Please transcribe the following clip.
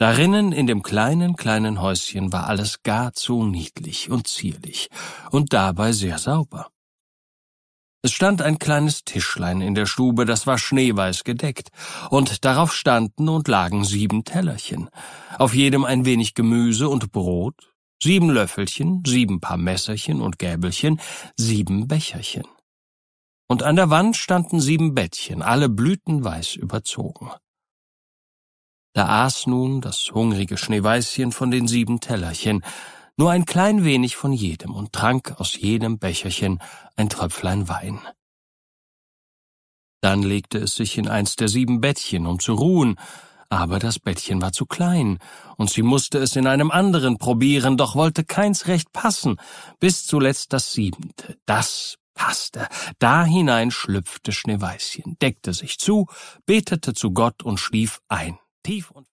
Darinnen in dem kleinen Häuschen war alles gar zu niedlich und zierlich und dabei sehr sauber. Es stand ein kleines Tischlein in der Stube, das war schneeweiß gedeckt, und darauf standen und lagen 7 Tellerchen, auf jedem ein wenig Gemüse und Brot, 7 Löffelchen, 7 Paar Messerchen und Gäbelchen, 7 Becherchen. Und an der Wand standen 7 Bettchen, alle blütenweiß überzogen. Da aß nun das hungrige Schneeweißchen von den 7 Tellerchen, nur ein klein wenig von jedem und trank aus jedem Becherchen ein Tröpflein Wein. Dann legte es sich in eins der 7 Bettchen, um zu ruhen, aber das Bettchen war zu klein, und sie musste es in einem anderen probieren, doch wollte keins recht passen, bis zuletzt das 7. Das passte. Da hinein schlüpfte Schneeweißchen, deckte sich zu, betete zu Gott und schlief ein, tief und